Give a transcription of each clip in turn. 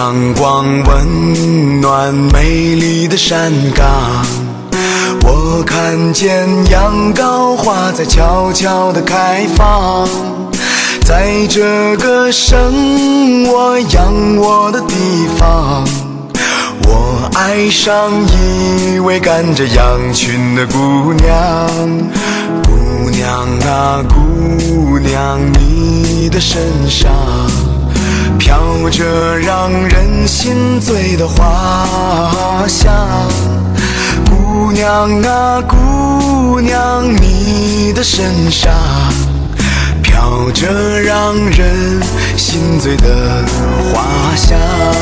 阳光温暖美丽的山岗，我看见羊羔花在悄悄地开放。在这个生我养我的地方，我爱上一位赶着羊群的姑娘。姑娘啊姑娘，你的身上飘着让人心醉的花香。姑娘啊姑娘，你的身上飘着让人心醉的花香。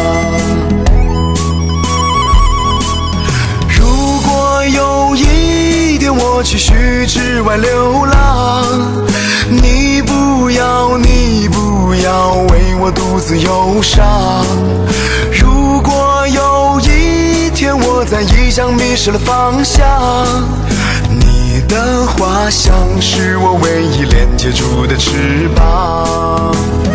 如果有一天我去虚之外流浪，你不要为我独自忧伤。如果有一天我在异乡迷失了方向，你的花香是我唯一连接住的翅膀。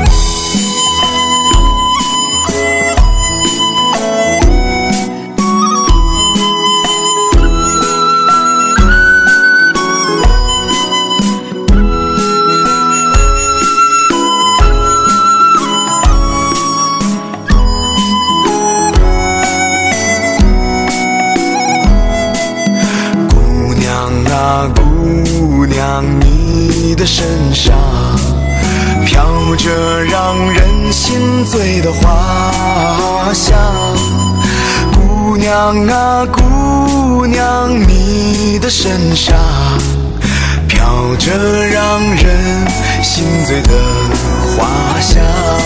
姑娘，你的身上飘着让人心醉的花香。姑娘啊姑娘，你的身上飘着让人心醉的花香。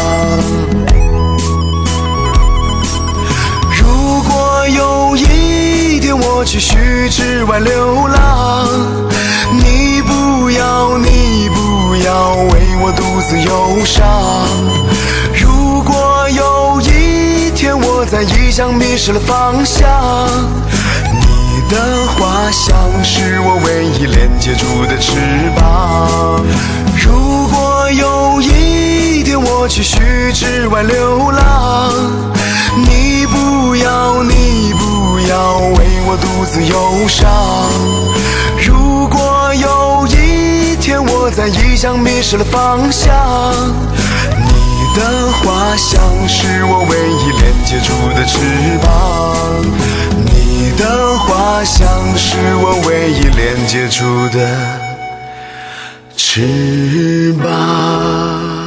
如果有一天我去虚之外流浪，你不要为我独自忧伤。如果有一天我在异乡迷失了方向，你的花香是我唯一连接住的翅膀。如果有一天我去虚之外流浪，你不要为我独自忧伤。如果有一天我在异乡迷失了方向，你的花香是我唯一连接住的翅膀。你的花香是我唯一连接住的翅膀。